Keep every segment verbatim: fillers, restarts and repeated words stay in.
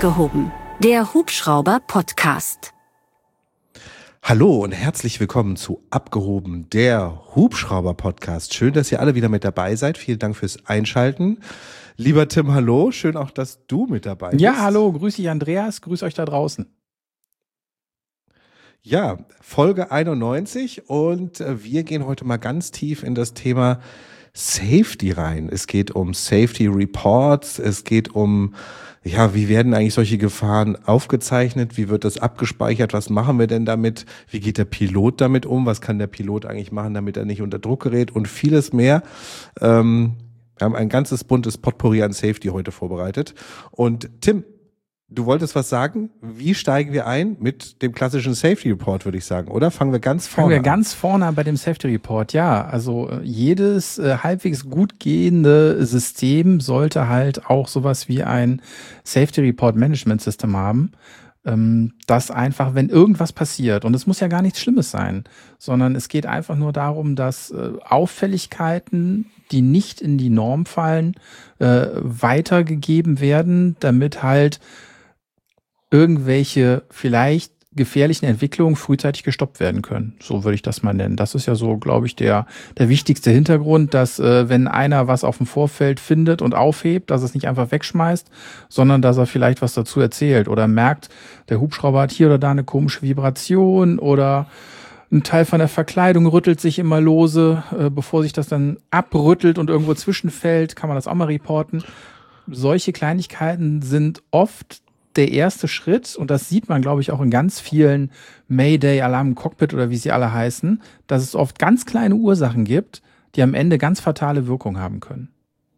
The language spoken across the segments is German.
Abgehoben, der Hubschrauber-Podcast. Hallo und herzlich willkommen zu Abgehoben, der Hubschrauber-Podcast. Schön, dass ihr alle wieder mit dabei seid. Vielen Dank fürs Einschalten. Lieber Tim, hallo. Schön auch, dass du mit dabei bist. Ja, hallo. Grüß dich, Andreas. Grüß euch da draußen. Ja, Folge einundneunzig und wir gehen heute mal ganz tief in das Thema Safety rein. Es geht um Safety Reports, es geht um, ja, wie werden eigentlich solche Gefahren aufgezeichnet, wie wird das abgespeichert, was machen wir denn damit, wie geht der Pilot damit um, was kann der Pilot eigentlich machen, damit er nicht unter Druck gerät und vieles mehr. Ähm, wir haben ein ganzes buntes Potpourri an Safety heute vorbereitet. Und Tim, du wolltest was sagen? Wie steigen wir ein? Mit dem klassischen Safety Report, würde ich sagen, oder? Fangen wir ganz vorne an. Fangen wir ganz vorne an bei dem Safety Report, ja. Also äh, jedes äh, halbwegs gut gehende System sollte halt auch sowas wie ein Safety Report Management System haben, ähm, das einfach, wenn irgendwas passiert, und es muss ja gar nichts Schlimmes sein, sondern es geht einfach nur darum, dass äh, Auffälligkeiten, die nicht in die Norm fallen, äh, weitergegeben werden, damit halt irgendwelche vielleicht gefährlichen Entwicklungen frühzeitig gestoppt werden können. So würde ich das mal nennen. Das ist ja so, glaube ich, der der wichtigste Hintergrund, dass äh, wenn einer was auf dem Vorfeld findet und aufhebt, dass es nicht einfach wegschmeißt, sondern dass er vielleicht was dazu erzählt oder merkt, der Hubschrauber hat hier oder da eine komische Vibration oder ein Teil von der Verkleidung rüttelt sich immer lose. Äh, bevor sich das dann abrüttelt und irgendwo zwischenfällt, kann man das auch mal reporten. Solche Kleinigkeiten sind oft der erste Schritt, und das sieht man, glaube ich, auch in ganz vielen Mayday, Alarm im Cockpit oder wie sie alle heißen, dass es oft ganz kleine Ursachen gibt, die am Ende ganz fatale Wirkung haben können.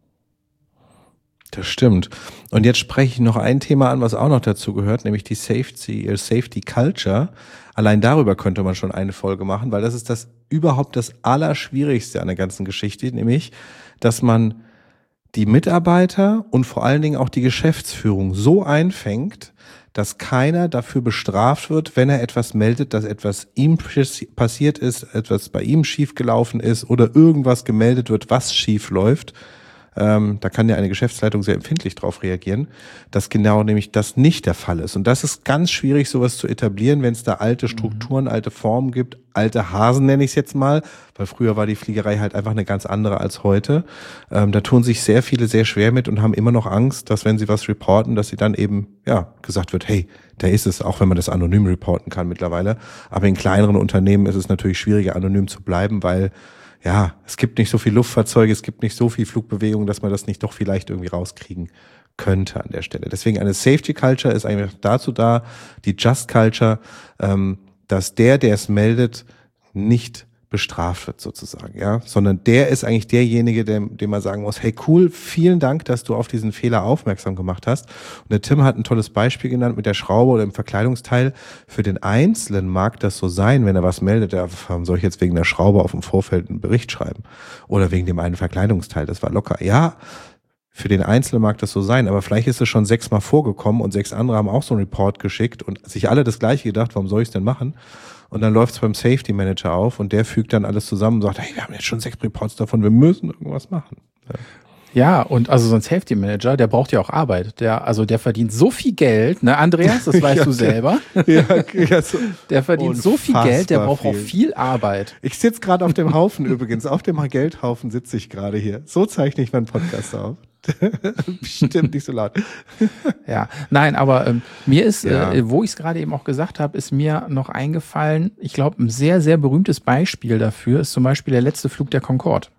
Das stimmt. Und jetzt spreche ich noch ein Thema an, was auch noch dazu gehört, nämlich die Safety, Safety Culture. Allein darüber könnte man schon eine Folge machen, weil das ist das überhaupt das Allerschwierigste an der ganzen Geschichte, nämlich, dass man die Mitarbeiter und vor allen Dingen auch die Geschäftsführung so einfängt, dass keiner dafür bestraft wird, wenn er etwas meldet, dass etwas ihm passiert ist, etwas bei ihm schiefgelaufen ist oder irgendwas gemeldet wird, was schief läuft. Ähm, da kann ja eine Geschäftsleitung sehr empfindlich drauf reagieren, dass genau nämlich das nicht der Fall ist. Und das ist ganz schwierig, sowas zu etablieren, wenn es da alte Strukturen, mhm. alte Formen gibt, alte Hasen nenne ich es jetzt mal, weil früher war die Fliegerei halt einfach eine ganz andere als heute. Ähm, da tun sich sehr viele sehr schwer mit und haben immer noch Angst, dass wenn sie was reporten, dass sie dann eben, ja, gesagt wird, hey, da ist es, auch wenn man das anonym reporten kann mittlerweile. Aber in kleineren Unternehmen ist es natürlich schwieriger, anonym zu bleiben, weil ja, es gibt nicht so viel Luftfahrzeuge, es gibt nicht so viel Flugbewegung, dass man das nicht doch vielleicht irgendwie rauskriegen könnte an der Stelle. Deswegen eine Safety Culture ist eigentlich dazu da, die Just Culture, ähm, dass der, der es meldet, nicht bestraft wird sozusagen, ja, sondern der ist eigentlich derjenige, dem, dem man sagen muss, hey cool, vielen Dank, dass du auf diesen Fehler aufmerksam gemacht hast. Und der Tim hat ein tolles Beispiel genannt mit der Schraube oder dem Verkleidungsteil. Für den Einzelnen mag das so sein, wenn er was meldet, ja, warum soll ich jetzt wegen der Schraube auf dem Vorfeld einen Bericht schreiben? Oder wegen dem einen Verkleidungsteil, das war locker. Ja, für den Einzelnen mag das so sein, aber vielleicht ist es schon sechsmal vorgekommen und sechs andere haben auch so einen Report geschickt und sich alle das Gleiche gedacht, warum soll ich es denn machen? Und dann läuft es beim Safety Manager auf und der fügt dann alles zusammen und sagt, hey, wir haben jetzt schon sechs Reports davon, wir müssen irgendwas machen. Ja. Ja, und also so ein Safety Manager, der braucht ja auch Arbeit. Der, also der verdient so viel Geld, ne, Andreas, das weißt ja, du selber. Ja, ja, so der verdient so viel Geld, der braucht viel. auch viel Arbeit. Ich sitze gerade auf dem Haufen übrigens, auf dem Geldhaufen sitze ich gerade hier. So zeichne ich meinen Podcast auf. Bestimmt nicht so laut. Ja, nein, aber ähm, mir ist, ja. äh, wo ich es gerade eben auch gesagt habe, ist mir noch eingefallen, ich glaube, ein sehr, sehr berühmtes Beispiel dafür ist zum Beispiel der letzte Flug der Concorde.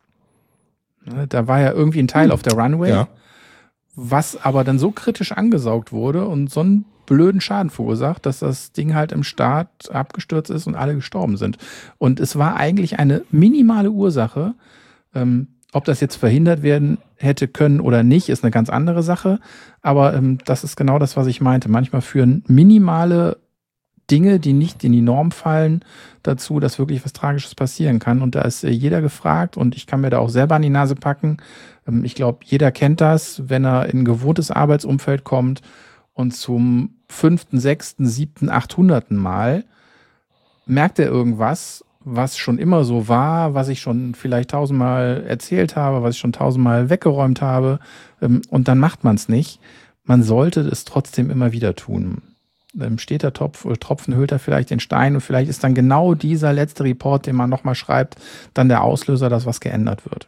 Da war ja irgendwie ein Teil hm. auf der Runway, ja. was aber dann so kritisch angesaugt wurde und so einen blöden Schaden verursacht, dass das Ding halt im Start abgestürzt ist und alle gestorben sind. Und es war eigentlich eine minimale Ursache. Ähm, ob das jetzt verhindert werden hätte können oder nicht, ist eine ganz andere Sache. Aber ähm, das ist genau das, was ich meinte. Manchmal führen minimale Dinge, die nicht in die Norm fallen, dazu, dass wirklich was Tragisches passieren kann. Und da ist äh, jeder gefragt und ich kann mir da auch selber an die Nase packen. Ähm, ich glaube, jeder kennt das, wenn er in ein gewohntes Arbeitsumfeld kommt und zum fünften, sechsten, siebten, achthunderten Mal merkt er irgendwas, was schon immer so war, was ich schon vielleicht tausendmal erzählt habe, was ich schon tausendmal weggeräumt habe, ähm, und dann macht man es nicht. man sollte es trotzdem immer wieder tun. Ähm, steht der Topf, Tropfen hüllt er vielleicht den Stein und vielleicht ist dann genau dieser letzte Report, den man nochmal schreibt, dann der Auslöser, dass was geändert wird.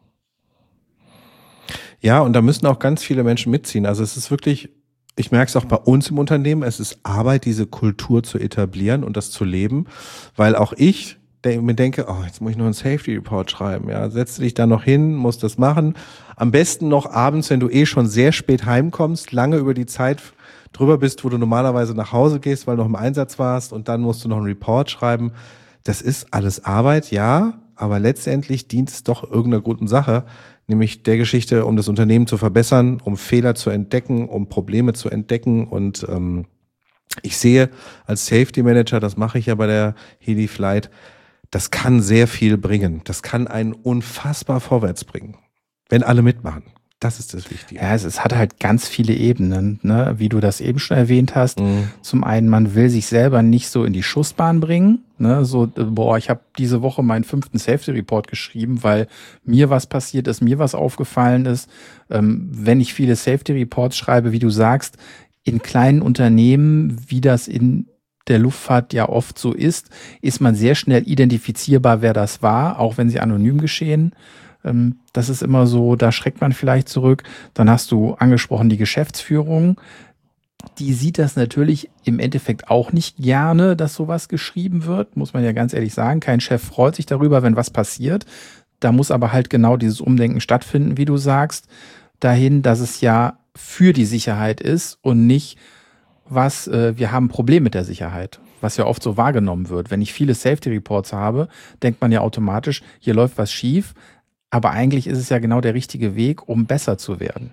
Ja, und da müssen auch ganz viele Menschen mitziehen. Also es ist wirklich, ich merke es auch bei uns im Unternehmen, es ist Arbeit, diese Kultur zu etablieren und das zu leben, weil auch ich mir denke, oh, jetzt muss ich noch einen Safety Report schreiben. Ja, setz dich da noch hin, musst das machen. Am besten noch abends, wenn du eh schon sehr spät heimkommst, lange über die Zeit drüber bist, wo du normalerweise nach Hause gehst, weil du noch im Einsatz warst und dann musst du noch einen Report schreiben. Das ist alles Arbeit, ja, aber letztendlich dient es doch irgendeiner guten Sache, nämlich der Geschichte, um das Unternehmen zu verbessern, um Fehler zu entdecken, um Probleme zu entdecken. Und ähm, ich sehe als Safety Manager, das mache ich ja bei der Heli Flight, das kann sehr viel bringen. Das kann einen unfassbar vorwärts bringen, wenn alle mitmachen. Das ist das Wichtige. Ja, es, es hat halt ganz viele Ebenen, ne? Wie du das eben schon erwähnt hast. Mhm. Zum einen, man will sich selber nicht so in die Schussbahn bringen. Ne? So, boah, ich habe diese Woche meinen fünften Safety Report geschrieben, weil mir was passiert ist, mir was aufgefallen ist. Ähm, wenn ich viele Safety Reports schreibe, wie du sagst, in kleinen Unternehmen, wie das in der Luftfahrt ja oft so ist, ist man sehr schnell identifizierbar, wer das war, auch wenn sie anonym geschehen. Das ist immer so, da schreckt man vielleicht zurück. Dann hast du angesprochen die Geschäftsführung. Die sieht das natürlich im Endeffekt auch nicht gerne, dass sowas geschrieben wird, muss man ja ganz ehrlich sagen. Kein Chef freut sich darüber, wenn was passiert. Da muss aber halt genau dieses Umdenken stattfinden, wie du sagst, dahin, dass es ja für die Sicherheit ist und nicht was, äh, wir haben ein Problem mit der Sicherheit, was ja oft so wahrgenommen wird. Wenn ich viele Safety Reports habe, denkt man ja automatisch, hier läuft was schief, aber eigentlich ist es ja genau der richtige Weg, um besser zu werden.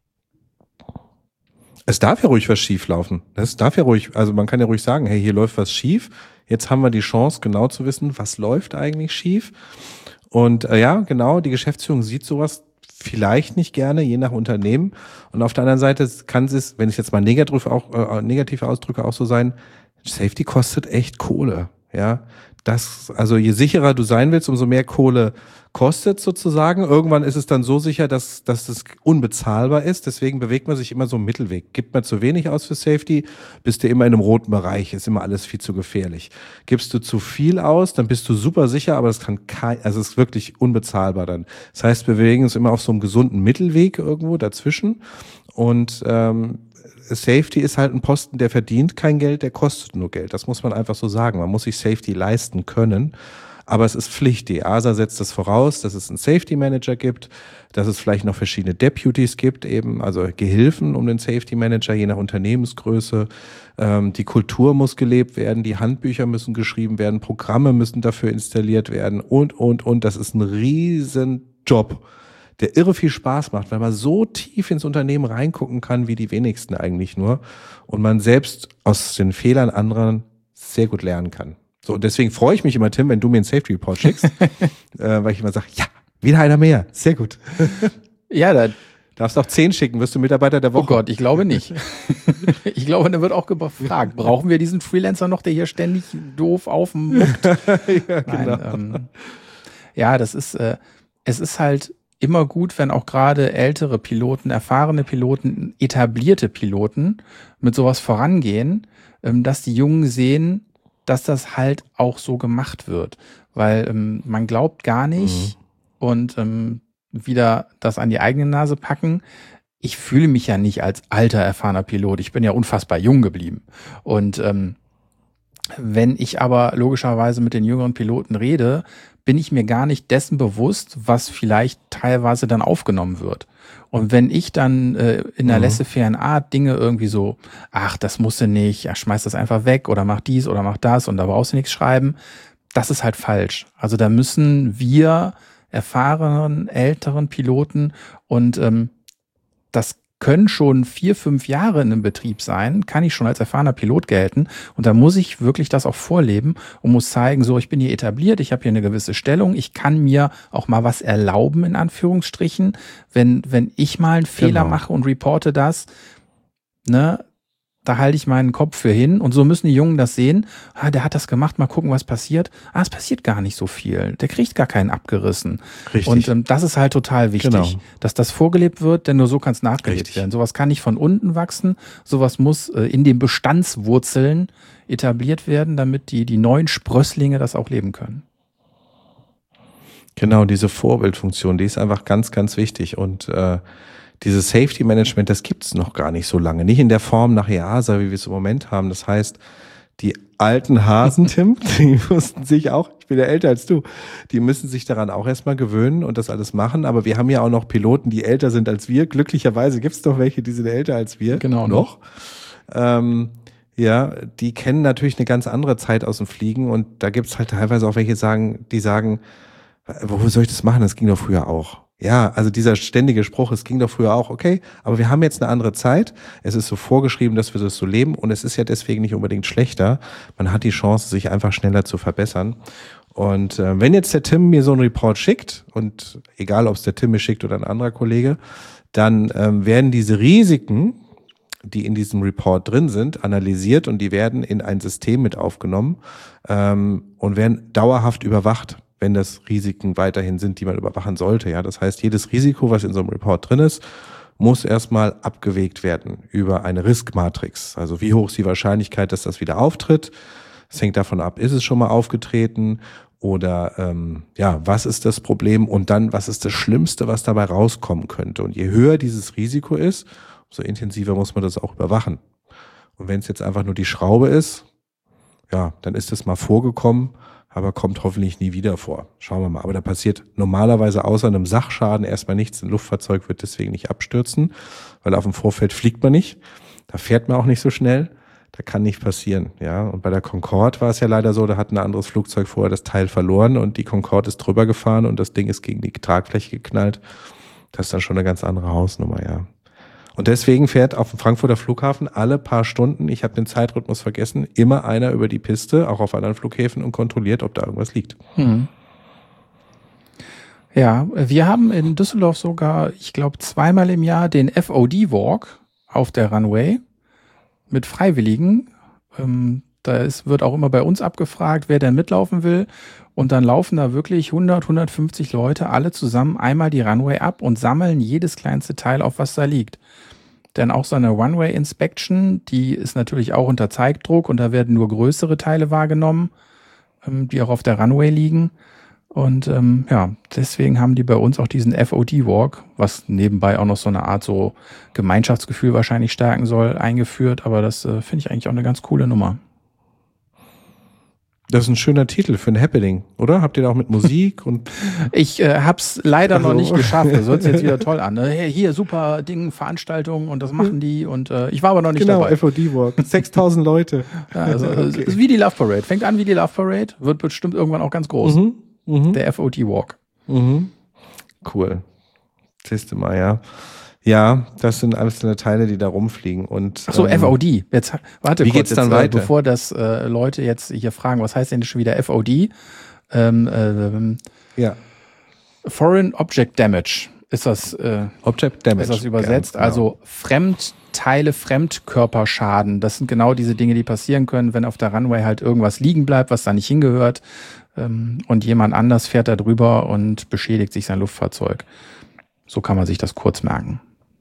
Es darf ja ruhig was schief laufen. Es darf ja ruhig, also man kann ja ruhig sagen, hey, hier läuft was schief. Jetzt haben wir die Chance, genau zu wissen, was läuft eigentlich schief. Und äh, ja, genau, die Geschäftsführung sieht sowas vielleicht nicht gerne, je nach Unternehmen. Und auf der anderen Seite kann es, wenn ich jetzt mal negativ, auch, äh, negativ ausdrücke, auch so sein, Safety kostet echt Kohle. Ja, das, also je sicherer du sein willst, umso mehr Kohle kostet sozusagen. Irgendwann ist es dann so sicher, dass, dass es unbezahlbar ist. Deswegen bewegt man sich immer so einen Mittelweg. Gibt man zu wenig aus für Safety, bist du immer in einem roten Bereich. Ist immer alles viel zu gefährlich. Gibst du zu viel aus, dann bist du super sicher, aber das kann kein, also es ist wirklich unbezahlbar dann. Das heißt, wir bewegen uns immer auf so einem gesunden Mittelweg irgendwo dazwischen. Und ähm, Safety ist halt ein Posten, der verdient kein Geld, der kostet nur Geld. Das muss man einfach so sagen. Man muss sich Safety leisten können. Aber es ist Pflicht. Die E A S A setzt das voraus, dass es einen Safety Manager gibt, dass es vielleicht noch verschiedene Deputies gibt, eben, also Gehilfen um den Safety Manager, je nach Unternehmensgröße. Ähm, die Kultur muss gelebt werden, die Handbücher müssen geschrieben werden, Programme müssen dafür installiert werden und, und, und. Das ist ein riesen Job, der irre viel Spaß macht, weil man so tief ins Unternehmen reingucken kann, wie die wenigsten eigentlich nur. Und man selbst aus den Fehlern anderen sehr gut lernen kann. So, und deswegen freue ich mich immer, Tim, wenn du mir einen Safety Report schickst, äh, weil ich immer sage, ja, wieder einer mehr, sehr gut. Ja, da darfst auch zehn schicken, wirst du Mitarbeiter der Woche. Oh Gott, ich glaube nicht. Ich glaube, da wird auch gefragt, brauchen wir diesen Freelancer noch, der hier ständig doof aufmuckt? Ja, genau. Nein, ähm, ja, das ist, äh, es ist halt immer gut, wenn auch gerade ältere Piloten, erfahrene Piloten, etablierte Piloten mit sowas vorangehen, ähm, dass die Jungen sehen, dass das halt auch so gemacht wird. Weil ähm, man glaubt gar nicht mhm. und ähm, wieder das an die eigene Nase packen. Ich fühle mich ja nicht als alter, erfahrener Pilot. Ich bin ja unfassbar jung geblieben. Und ähm, wenn ich aber logischerweise mit den jüngeren Piloten rede, bin ich mir gar nicht dessen bewusst, was vielleicht teilweise dann aufgenommen wird. Und wenn ich dann äh, in einer mhm. laissez-faire Art Dinge irgendwie so, ach, das musst du nicht, ja, schmeiß das einfach weg oder mach dies oder mach das und da brauchst du nichts schreiben, das ist halt falsch. Also da müssen wir erfahrenen, älteren Piloten und ähm, das können schon vier, fünf Jahre in einem Betrieb sein, kann ich schon als erfahrener Pilot gelten. Und da muss ich wirklich das auch vorleben und muss zeigen, so, ich bin hier etabliert, ich habe hier eine gewisse Stellung, ich kann mir auch mal was erlauben, in Anführungsstrichen. Wenn, wenn ich mal einen Fehler genau. mache und reporte das, ne, da halte ich meinen Kopf für hin und so müssen die Jungen das sehen. Ah, der hat das gemacht, mal gucken, was passiert. Ah, es passiert gar nicht so viel. Der kriegt gar keinen abgerissen. Richtig. Und ähm, das ist halt total wichtig, genau. dass das vorgelebt wird, denn nur so kann es nachgelebt Richtig. werden. Sowas kann nicht von unten wachsen, sowas muss äh, in den Bestandswurzeln etabliert werden, damit die, die neuen Sprösslinge das auch leben können. Genau, diese Vorbildfunktion, die ist einfach ganz, ganz wichtig und äh, dieses Safety Management, das gibt's noch gar nicht so lange. Nicht in der Form nach E A S A, wie wir es im Moment haben. Das heißt, die alten Hasen, Tim, die mussten sich auch, ich bin ja älter als du, die müssen sich daran auch erstmal gewöhnen und das alles machen. Aber wir haben ja auch noch Piloten, die älter sind als wir. Glücklicherweise gibt's doch welche, die sind älter als wir. Genau. Noch. Ähm, ja, die kennen natürlich eine ganz andere Zeit aus dem Fliegen und da gibt's halt teilweise auch welche, sagen, die sagen, wofür soll ich das machen? Das ging doch früher auch. Ja, also dieser ständige Spruch, es ging doch früher auch, okay, aber wir haben jetzt eine andere Zeit, es ist so vorgeschrieben, dass wir das so leben und es ist ja deswegen nicht unbedingt schlechter, man hat die Chance, sich einfach schneller zu verbessern und äh, wenn jetzt der Tim mir so einen Report schickt und egal, ob es der Tim mir schickt oder ein anderer Kollege, dann ähm, werden diese Risiken, die in diesem Report drin sind, analysiert und die werden in ein System mit aufgenommen ähm, und werden dauerhaft überwacht, wenn das Risiken weiterhin sind, die man überwachen sollte. Ja, das heißt, jedes Risiko, was in so einem Report drin ist, muss erstmal abgewegt werden über eine Risk-Matrix. Also wie hoch ist die Wahrscheinlichkeit, dass das wieder auftritt? Es hängt davon ab, ist es schon mal aufgetreten oder ähm, ja, was ist das Problem und dann, was ist das Schlimmste, was dabei rauskommen könnte? Und je höher dieses Risiko ist, umso intensiver muss man das auch überwachen. Und wenn es jetzt einfach nur die Schraube ist, ja, dann ist es mal vorgekommen, aber kommt hoffentlich nie wieder vor. Schauen wir mal. Aber da passiert normalerweise außer einem Sachschaden erstmal nichts. Ein Luftfahrzeug wird deswegen nicht abstürzen, weil auf dem Vorfeld fliegt man nicht. Da fährt man auch nicht so schnell. Da kann nicht passieren. Ja, und bei der Concorde war es ja leider so, da hat ein anderes Flugzeug vorher das Teil verloren und die Concorde ist drüber gefahren und das Ding ist gegen die Tragfläche geknallt. Das ist dann schon eine ganz andere Hausnummer, ja. Und deswegen fährt auf dem Frankfurter Flughafen alle paar Stunden, ich habe den Zeitrhythmus vergessen, immer einer über die Piste, auch auf anderen Flughäfen und kontrolliert, ob da irgendwas liegt. Hm. Ja, wir haben in Düsseldorf sogar, ich glaube, zweimal im Jahr den F O D-Walk auf der Runway mit Freiwilligen. Ähm, da ist, wird auch immer bei uns abgefragt, wer denn mitlaufen will. Und dann laufen da wirklich hundert, hundertfünfzig Leute alle zusammen einmal die Runway ab und sammeln jedes kleinste Teil auf, was da liegt. Denn auch so eine Runway-Inspection, die ist natürlich auch unter Zeitdruck und da werden nur größere Teile wahrgenommen, die auch auf der Runway liegen. Und ähm, ja, deswegen haben die bei uns auch diesen F O D-Walk, was nebenbei auch noch so eine Art so Gemeinschaftsgefühl wahrscheinlich stärken soll, eingeführt. Aber das äh, finde ich eigentlich auch eine ganz coole Nummer. Das ist ein schöner Titel für ein Happening, oder? Habt ihr da auch mit Musik und? Ich äh, hab's leider also. noch nicht geschafft. Das hört sich jetzt wieder toll an. Ne? Hey, hier super Ding, Veranstaltung und das machen die und äh, ich war aber noch nicht genau, dabei. Genau, F O D-Walk. sechstausend Leute. Ja, also okay. Es ist wie die Love Parade. Fängt an wie die Love Parade, wird bestimmt irgendwann auch ganz groß. Mhm, mh. Der F O D-Walk. Mhm. Cool. Siehst du mal, ja. Ja, das sind einzelne Teile, die da rumfliegen. Und, Ach so, ähm, F O D. Jetzt, warte wie kurz, geht's dann jetzt, weiter? Äh, bevor das äh, Leute jetzt hier fragen, was heißt denn schon wieder F O D? Ähm, ähm, ja. Foreign Object Damage ist das, äh, Object Damage. ist das übersetzt. Ja, genau. Also Fremdteile, Fremdkörperschaden. Das sind genau diese Dinge, die passieren können, wenn auf der Runway halt irgendwas liegen bleibt, was da nicht hingehört. Ähm, und jemand anders fährt da drüber und beschädigt sich sein Luftfahrzeug. So kann man sich das kurz merken.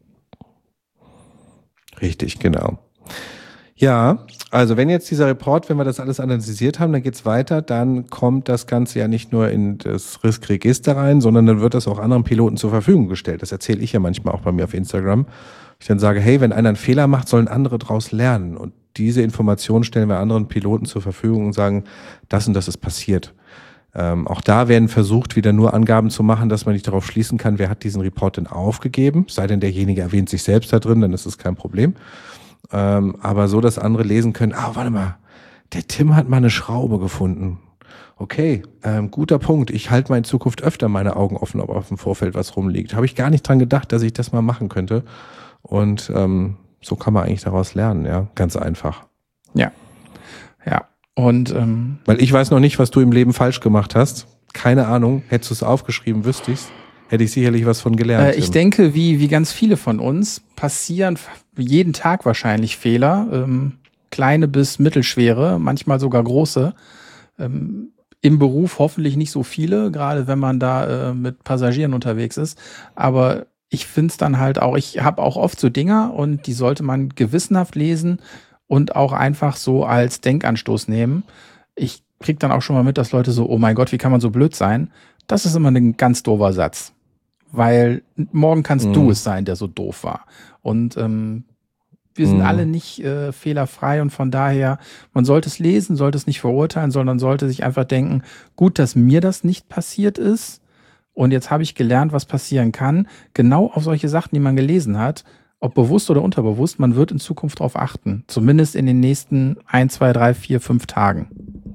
Richtig, genau. Ja, also wenn jetzt dieser Report, wenn wir das alles analysiert haben, dann geht's weiter, dann kommt das Ganze ja nicht nur in das Risk-Register rein, sondern dann wird das auch anderen Piloten zur Verfügung gestellt. Das erzähle ich ja manchmal auch bei mir auf Instagram. Ich dann sage, hey, wenn einer einen Fehler macht, sollen andere daraus lernen. Und diese Informationen stellen wir anderen Piloten zur Verfügung und sagen, das und das ist passiert. Ähm, auch da werden versucht, wieder nur Angaben zu machen, dass man nicht darauf schließen kann, wer hat diesen Report denn aufgegeben. Sei denn derjenige erwähnt sich selbst da drin, dann ist es kein Problem. Ähm, aber so, dass andere lesen können, ah, warte mal, der Tim hat mal eine Schraube gefunden. Okay, ähm, guter Punkt. Ich halte mal in Zukunft öfter meine Augen offen, ob auf dem Vorfeld was rumliegt. Habe ich gar nicht dran gedacht, dass ich das mal machen könnte. Und ähm, so kann man eigentlich daraus lernen, ja, ganz einfach. Ja, ja. Und ähm, weil ich weiß noch nicht, was du im Leben falsch gemacht hast. Keine Ahnung. Hättest du es aufgeschrieben, wüsste ich's. hätte ich sicherlich was von gelernt. Äh, ich denke, wie, wie ganz viele von uns passieren jeden Tag wahrscheinlich Fehler, ähm, kleine bis mittelschwere, manchmal sogar große. Ähm, Im Beruf hoffentlich nicht so viele, gerade wenn man da äh, mit Passagieren unterwegs ist. Aber ich finde es dann halt auch, ich habe auch oft so Dinger und die sollte man gewissenhaft lesen und auch einfach so als Denkanstoß nehmen. Ich kriege dann auch schon mal mit, dass Leute so, oh mein Gott, wie kann man so blöd sein? Das ist immer ein ganz doofer Satz. Weil morgen kannst mhm. du es sein, der so doof war. Und ähm, wir sind mhm. alle nicht äh, fehlerfrei und von daher, man sollte es lesen, sollte es nicht verurteilen, sondern sollte sich einfach denken, gut, dass mir das nicht passiert ist und jetzt habe ich gelernt, was passieren kann. Genau auf solche Sachen, die man gelesen hat, ob bewusst oder unterbewusst, man wird in Zukunft darauf achten. Zumindest in den nächsten ein, zwei, drei, vier, fünf Tagen.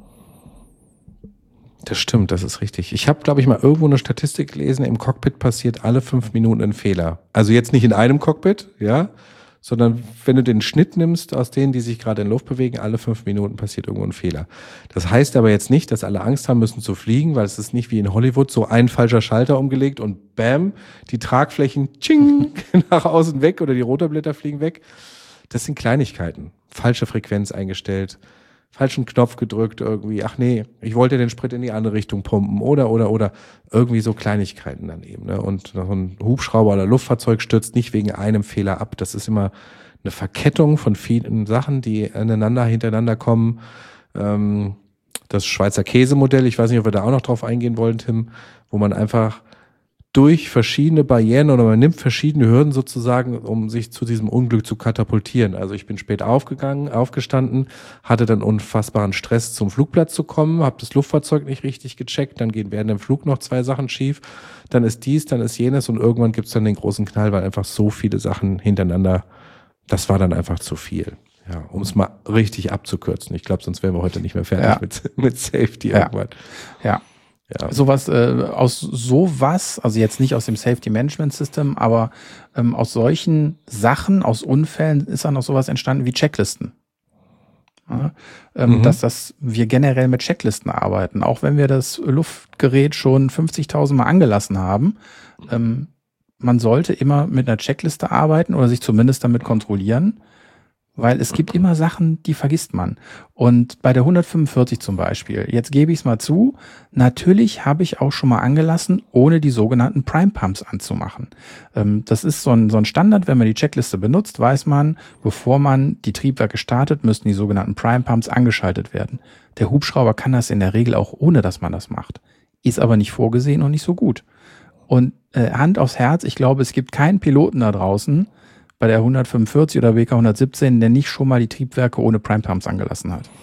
Das stimmt, das ist richtig. Ich habe, glaube ich, mal irgendwo eine Statistik gelesen, im Cockpit passiert alle fünf Minuten ein Fehler. Also jetzt nicht in einem Cockpit, ja, sondern wenn du den Schnitt nimmst aus denen, die sich gerade in Luft bewegen, alle fünf Minuten passiert irgendwo ein Fehler. Das heißt aber jetzt nicht, dass alle Angst haben müssen zu fliegen, weil es ist nicht wie in Hollywood so ein falscher Schalter umgelegt und bam, die Tragflächen tsching, nach außen weg oder die Rotorblätter fliegen weg. Das sind Kleinigkeiten. Falsche Frequenz eingestellt, falschen Knopf gedrückt irgendwie, ach nee, ich wollte den Sprit in die andere Richtung pumpen oder, oder, oder irgendwie so Kleinigkeiten dann eben. Ne? Und so ein Hubschrauber oder Luftfahrzeug stürzt nicht wegen einem Fehler ab. Das ist immer eine Verkettung von vielen Sachen, die aneinander, hintereinander kommen. Ähm, das Schweizer Käsemodell, ich weiß nicht, ob wir da auch noch drauf eingehen wollen, Tim, wo man einfach durch verschiedene Barrieren oder man nimmt verschiedene Hürden sozusagen, um sich zu diesem Unglück zu katapultieren. Also ich bin spät aufgegangen, aufgestanden, hatte dann unfassbaren Stress, zum Flugplatz zu kommen, habe das Luftfahrzeug nicht richtig gecheckt, dann gehen während dem Flug noch zwei Sachen schief, dann ist dies, dann ist jenes und irgendwann gibt's dann den großen Knall, weil einfach so viele Sachen hintereinander, das war dann einfach zu viel. Ja, um es mal richtig abzukürzen. Ich glaube, sonst wären wir heute nicht mehr fertig ja. mit, mit Safety ja. irgendwann. Ja. Ja. Sowas, äh, aus sowas, also jetzt nicht aus dem Safety Management System, aber ähm, aus solchen Sachen, aus Unfällen ist dann auch sowas entstanden wie Checklisten. Ja, ähm, mhm. Dass das wir generell mit Checklisten arbeiten, auch wenn wir das Luftgerät schon fünfzigtausend Mal angelassen haben. Ähm, man sollte immer mit einer Checkliste arbeiten oder sich zumindest damit kontrollieren. Weil es gibt immer Sachen, die vergisst man. Und bei der hundertfünfundvierzig zum Beispiel, jetzt gebe ich es mal zu, natürlich habe ich auch schon mal angelassen, ohne die sogenannten Prime Pumps anzumachen. Ähm, das ist so ein, so ein Standard, wenn man die Checkliste benutzt, weiß man, bevor man die Triebwerke startet, müssen die sogenannten Prime Pumps angeschaltet werden. Der Hubschrauber kann das in der Regel auch ohne, dass man das macht. Ist aber nicht vorgesehen und nicht so gut. Und äh, Hand aufs Herz, ich glaube, es gibt keinen Piloten da draußen, bei der hundertfünfundvierzig oder W K hundertsiebzehn, der nicht schon mal die Triebwerke ohne Prime Pumps angelassen hat.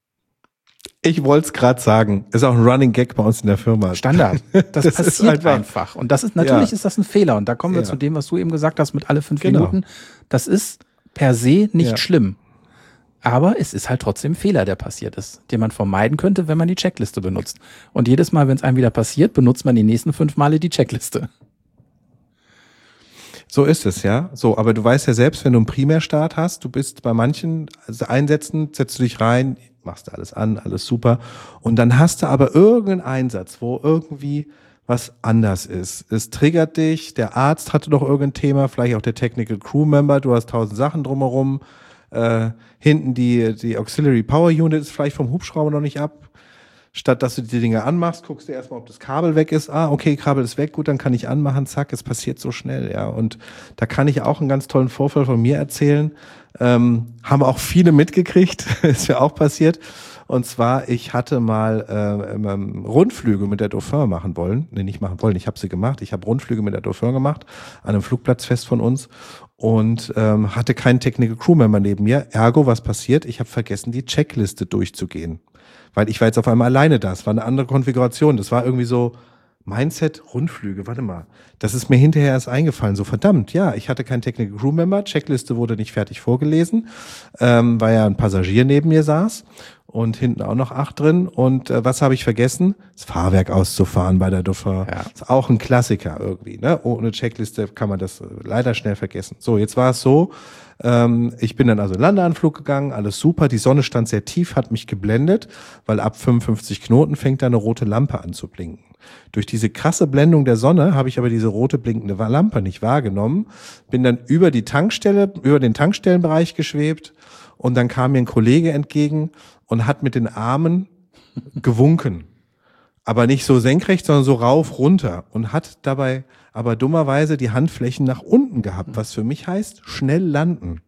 Ich wollte es gerade sagen. Ist auch ein Running Gag bei uns in der Firma. Standard. Das, das passiert einfach. einfach. Und das ist natürlich ja. ist das ein Fehler. Und da kommen wir ja. zu dem, was du eben gesagt hast, mit alle fünf genau. Minuten. Das ist per se nicht ja. schlimm. Aber es ist halt trotzdem ein Fehler, der passiert ist, den man vermeiden könnte, wenn man die Checkliste benutzt. Und jedes Mal, wenn es einem wieder passiert, benutzt man die nächsten fünf Male die Checkliste. So ist es, ja. So, aber du weißt ja selbst, wenn du einen Primärstart hast, du bist bei manchen Einsätzen, setzt du dich rein, machst du alles an, alles super. Und dann hast du aber irgendeinen Einsatz, wo irgendwie was anders ist. Es triggert dich, der Arzt hatte doch irgendein Thema, vielleicht auch der Technical Crew Member, du hast tausend Sachen drumherum. Äh, hinten die, die Auxiliary Power Unit ist vielleicht vom Hubschrauber noch nicht ab. Statt dass du die Dinge anmachst, guckst du erstmal, ob das Kabel weg ist. Ah, okay, Kabel ist weg, gut, dann kann ich anmachen, zack, es passiert so schnell, ja. Und da kann ich auch einen ganz tollen Vorfall von mir erzählen. Ähm, haben auch viele mitgekriegt, ist mir auch passiert. Und zwar, ich hatte mal äh, ähm, Rundflüge mit der Dauphin machen wollen. Nee, nicht machen wollen, ich habe sie gemacht. Ich habe Rundflüge mit der Dauphin gemacht, an einem Flugplatzfest von uns. Und ähm, hatte keinen Technical Crew Member neben mir. Ergo, was passiert? Ich habe vergessen, die Checkliste durchzugehen. Weil ich war jetzt auf einmal alleine da. Es war eine andere Konfiguration. Das war irgendwie so Mindset, Rundflüge, warte mal. Das ist mir hinterher erst eingefallen. So verdammt, ja, ich hatte keinen Technical Crew Member. Checkliste wurde nicht fertig vorgelesen, ähm, weil ja ein Passagier neben mir saß. und hinten auch noch acht drin. Und äh, was habe ich vergessen? Das Fahrwerk auszufahren bei der Duffer. Ja. Ist auch ein Klassiker irgendwie. Ne? Ohne Checkliste kann man das leider schnell vergessen. So, jetzt war es so, ähm, ich bin dann also in Landeanflug gegangen, alles super. Die Sonne stand sehr tief, hat mich geblendet, weil ab fünfundfünfzig Knoten fängt da eine rote Lampe an zu blinken. Durch diese krasse Blendung der Sonne habe ich aber diese rote blinkende Lampe nicht wahrgenommen, bin dann über die Tankstelle, über den Tankstellenbereich geschwebt und dann kam mir ein Kollege entgegen und hat mit den Armen gewunken. Aber nicht so senkrecht, sondern so rauf, runter. Und hat dabei aber dummerweise die Handflächen nach unten gehabt, was für mich heißt, schnell landen.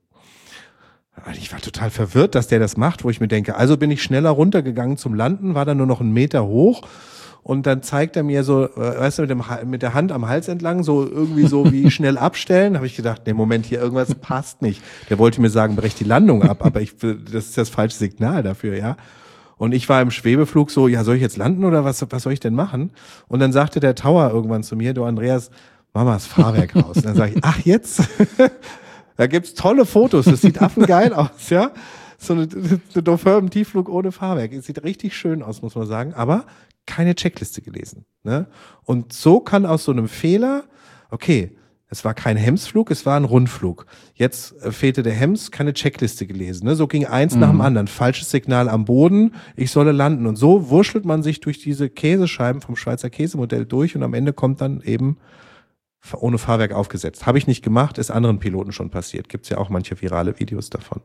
Ich war total verwirrt, dass der das macht, wo ich mir denke, also bin ich schneller runtergegangen zum Landen, war dann nur noch einen Meter hoch. Und dann zeigt er mir so, weißt du, mit, dem, mit der Hand am Hals entlang, so irgendwie so wie schnell abstellen. Habe ich gedacht, nee, Moment, hier irgendwas passt nicht. Der wollte mir sagen, brech die Landung ab, aber ich, das ist das falsche Signal dafür, ja. Und ich war im Schwebeflug so, ja, soll ich jetzt landen oder was, was soll ich denn machen? Und dann sagte der Tower irgendwann zu mir, du Andreas, mach mal das Fahrwerk raus. Und dann sage ich, ach jetzt? Da gibt's tolle Fotos, das sieht affengeil aus, ja. So eine, eine Dauphin im Tiefflug ohne Fahrwerk. Es sieht richtig schön aus, muss man sagen, aber keine Checkliste gelesen. Ne? Und so kann aus so einem Fehler, okay, es war kein Hemsflug, es war ein Rundflug. Jetzt äh, fehlte der Hems, keine Checkliste gelesen. Ne? So ging eins mhm. nach dem anderen. Falsches Signal am Boden, ich solle landen. Und so wurschtelt man sich durch diese Käsescheiben vom Schweizer Käsemodell durch und am Ende kommt dann eben ohne Fahrwerk aufgesetzt. Habe ich nicht gemacht, ist anderen Piloten schon passiert. Gibt's ja auch manche virale Videos davon.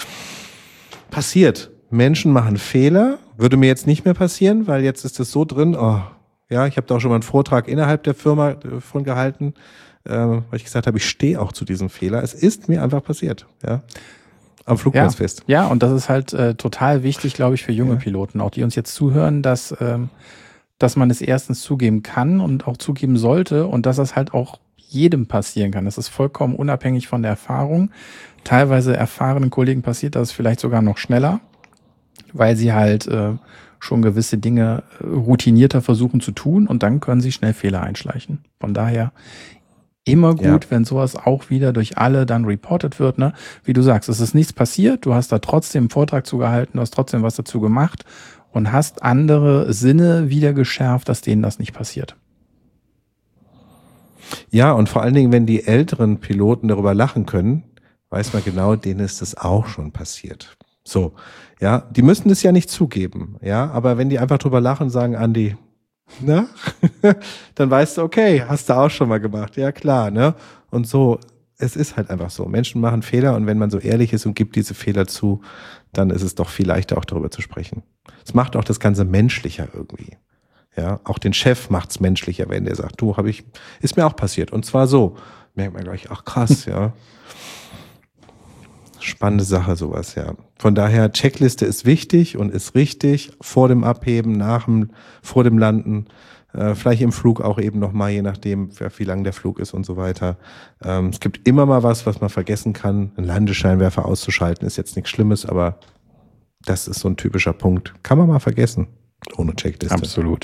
Passiert. Menschen machen Fehler, würde mir jetzt nicht mehr passieren, weil jetzt ist es so drin, oh, ja, ich habe da auch schon mal einen Vortrag innerhalb der Firma von gehalten, äh, weil ich gesagt habe, ich stehe auch zu diesem Fehler. Es ist mir einfach passiert, ja, am Flugplatzfest. Ja, ja, und das ist halt äh, total wichtig, glaube ich, für junge ja. Piloten, auch die uns jetzt zuhören, dass, ähm, dass man es erstens zugeben kann und auch zugeben sollte und dass das halt auch jedem passieren kann. Das ist vollkommen unabhängig von der Erfahrung. Teilweise erfahrenen Kollegen passiert das vielleicht sogar noch schneller, weil sie halt äh, schon gewisse Dinge äh, routinierter versuchen zu tun und dann können sie schnell Fehler einschleichen. Von daher immer gut, ja. wenn sowas auch wieder durch alle dann reported wird. Ne? Wie du sagst, es ist nichts passiert, du hast da trotzdem einen Vortrag zugehalten, du hast trotzdem was dazu gemacht und hast andere Sinne wieder geschärft, dass denen das nicht passiert. Ja, und vor allen Dingen, wenn die älteren Piloten darüber lachen können, weiß man genau, denen ist das auch schon passiert. So, ja, die müssen das ja nicht zugeben, ja, aber wenn die einfach drüber lachen und sagen, Andi, ne, dann weißt du, okay, hast du auch schon mal gemacht, ja klar, ne, und so, es ist halt einfach so, Menschen machen Fehler und wenn man so ehrlich ist und gibt diese Fehler zu, dann ist es doch viel leichter auch darüber zu sprechen. Es macht auch das Ganze menschlicher irgendwie, ja, auch den Chef macht's menschlicher, wenn der sagt, du, habe ich, ist mir auch passiert und zwar so, merkt man gleich, ach krass, ja. Spannende Sache, sowas, ja. Von daher, Checkliste ist wichtig und ist richtig, vor dem Abheben, nach dem, vor dem Landen, äh, vielleicht im Flug auch eben nochmal, je nachdem, wie lang der Flug ist und so weiter. Ähm, es gibt immer mal was, was man vergessen kann. Einen Landescheinwerfer auszuschalten ist jetzt nichts Schlimmes, aber das ist so ein typischer Punkt. Kann man mal vergessen, ohne Checkliste. Absolut.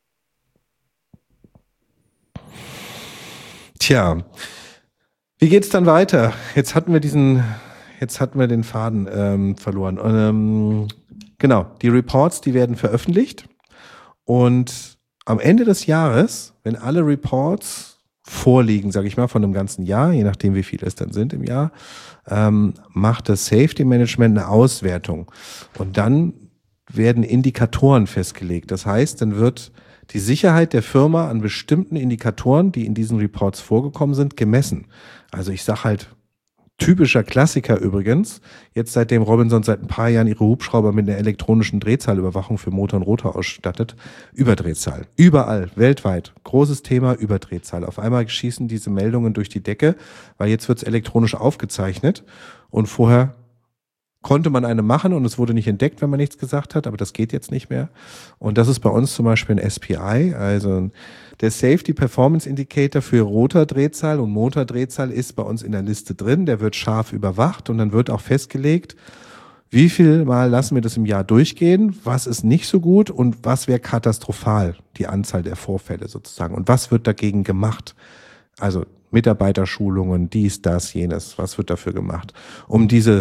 Tja, wie geht's dann weiter? Jetzt hatten wir diesen... Jetzt hatten wir den Faden ähm, verloren. Und, ähm, genau, die Reports, die werden veröffentlicht. Und am Ende des Jahres, wenn alle Reports vorliegen, sage ich mal, von dem ganzen Jahr, je nachdem, wie viele es dann sind im Jahr, ähm, macht das Safety Management eine Auswertung. Und dann werden Indikatoren festgelegt. Das heißt, dann wird die Sicherheit der Firma an bestimmten Indikatoren, die in diesen Reports vorgekommen sind, gemessen. Also ich sage halt, typischer Klassiker übrigens, jetzt seitdem Robinson seit ein paar Jahren ihre Hubschrauber mit einer elektronischen Drehzahlüberwachung für Motor und Rotor ausstattet, Überdrehzahl. Überall, weltweit, großes Thema Überdrehzahl. Auf einmal schießen diese Meldungen durch die Decke, weil jetzt wird es elektronisch aufgezeichnet und vorher konnte man eine machen und es wurde nicht entdeckt, wenn man nichts gesagt hat, aber das geht jetzt nicht mehr. Und das ist bei uns zum Beispiel ein S P I, also der Safety Performance Indicator für Rotordrehzahl und Motordrehzahl ist bei uns in der Liste drin, der wird scharf überwacht und dann wird auch festgelegt, wie viel Mal lassen wir das im Jahr durchgehen, was ist nicht so gut und was wäre katastrophal, die Anzahl der Vorfälle sozusagen und was wird dagegen gemacht. Also Mitarbeiterschulungen, dies, das, jenes, was wird dafür gemacht, um diese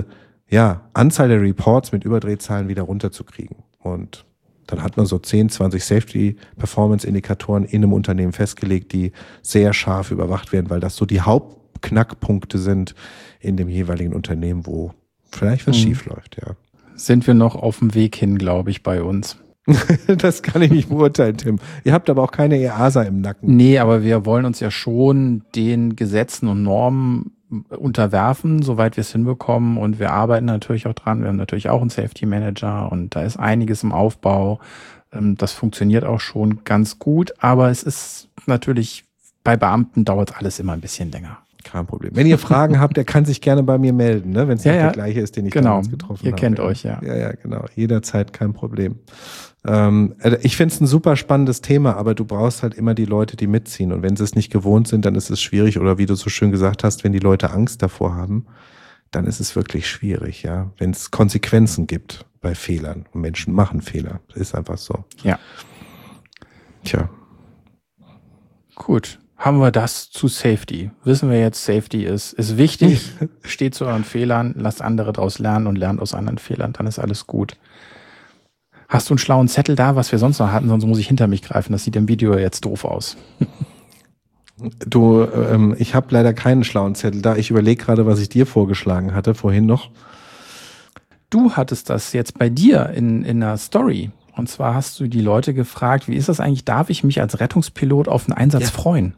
ja, Anzahl der Reports mit Überdrehzahlen wieder runterzukriegen. Und dann hat man so zehn, zwanzig Safety-Performance-Indikatoren in einem Unternehmen festgelegt, die sehr scharf überwacht werden, weil das so die Hauptknackpunkte sind in dem jeweiligen Unternehmen, wo vielleicht was mhm. schief läuft, ja. Sind wir noch auf dem Weg hin, glaube ich, bei uns. Das kann ich nicht beurteilen, Tim. Ihr habt aber auch keine E A S A im Nacken. Nee, aber wir wollen uns ja schon den Gesetzen und Normen unterwerfen, soweit wir es hinbekommen. Und wir arbeiten natürlich auch dran. Wir haben natürlich auch einen Safety Manager und da ist einiges im Aufbau. Das funktioniert auch schon ganz gut. Aber es ist natürlich, bei Beamten dauert alles immer ein bisschen länger. Kein Problem. Wenn ihr Fragen habt, der kann sich gerne bei mir melden, ne? Wenn es ja, nicht ja. der gleiche ist, den ich genau. damals getroffen ihr habe. Ihr kennt euch, ja. Ja, ja, genau. Jederzeit kein Problem. Ähm, ich finde es ein super spannendes Thema, aber du brauchst halt immer die Leute, die mitziehen. Und wenn sie es nicht gewohnt sind, dann ist es schwierig. Oder wie du so schön gesagt hast, wenn die Leute Angst davor haben, dann ist es wirklich schwierig, ja. Wenn es Konsequenzen gibt bei Fehlern. Und Menschen machen Fehler. Das ist einfach so. Ja. Tja. Gut. Haben wir das zu Safety? Wissen wir jetzt, Safety ist, ist wichtig, steht zu euren Fehlern, lasst andere daraus lernen und lernt aus anderen Fehlern, dann ist alles gut. Hast du einen schlauen Zettel da, was wir sonst noch hatten, sonst muss ich hinter mich greifen, das sieht im Video jetzt doof aus. Du, ähm, ich habe leider keinen schlauen Zettel da, ich überlege gerade, was ich dir vorgeschlagen hatte, vorhin noch. Du hattest das jetzt bei dir in, in einer Story. Und zwar hast du die Leute gefragt, wie ist das eigentlich, darf ich mich als Rettungspilot auf einen Einsatz ja. freuen?